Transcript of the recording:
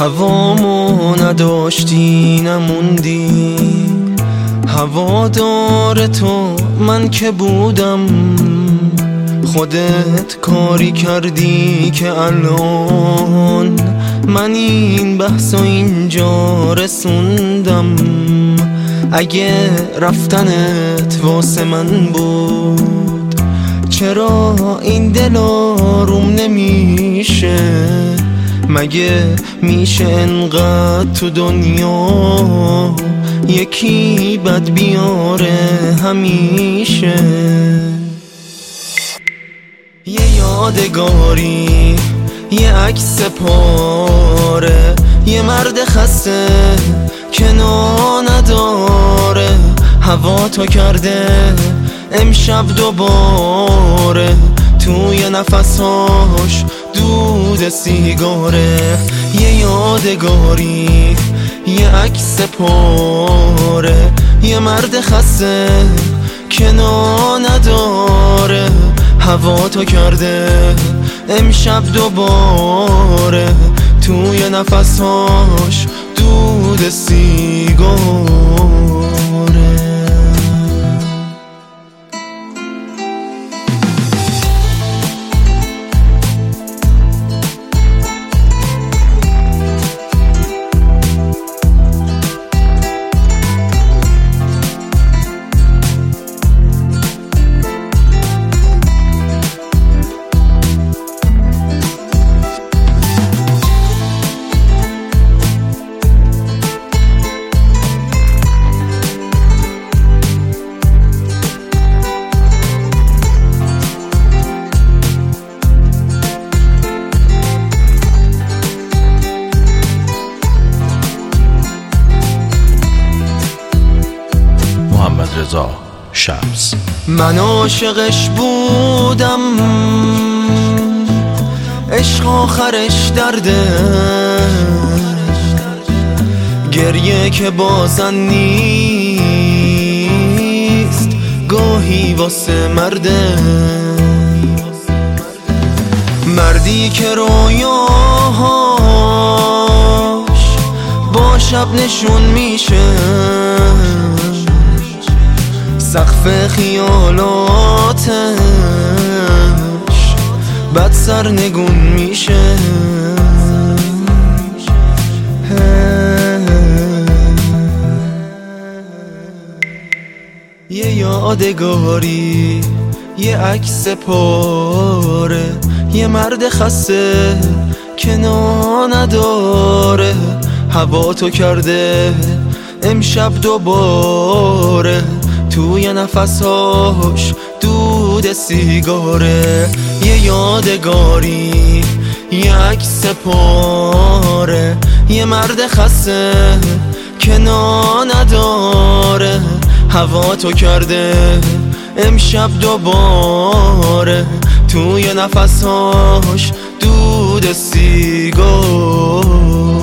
هوامو نداشتی نموندی، هوادار تو من که بودم. خودت کاری کردی که الان من این بحثو اینجا رسوندم. اگه رفتنت واسه من بود، چرا این دل آروم نمیشه؟ مگه میشه انقدر تو دنیا یکی بد بیاره همیشه؟ یه یادگاری، یه عکس پاره، یه مرد خسته که نداره. هوا تو کرده امشب دوباره، توی نفساش دود سیگاره. یه یادگاری، یه عکس پاره، یه مرد خسته که نداره. هوا تو کرده امشب دوباره، توی نفساش دود سیگاره. رضا شمس. من عاشقش بودم، عشق آخرش درده، گریه که بازن نیست گاهی واسه مرده. مردی که رویاهاش با شب نشون میشه، سقف خیالاتش بد سرنگون میشه. یه یادگاری، یه عکس پاره، یه مرد خسته که نداره. هوا تو کرده امشب دوباره، توی نفساش دود سیگاره. یه یادگاری، یه عکس پاره، یه مرد خسته که نداره. هوا تو کرده امشب دوباره، توی نفساش دود سیگاره.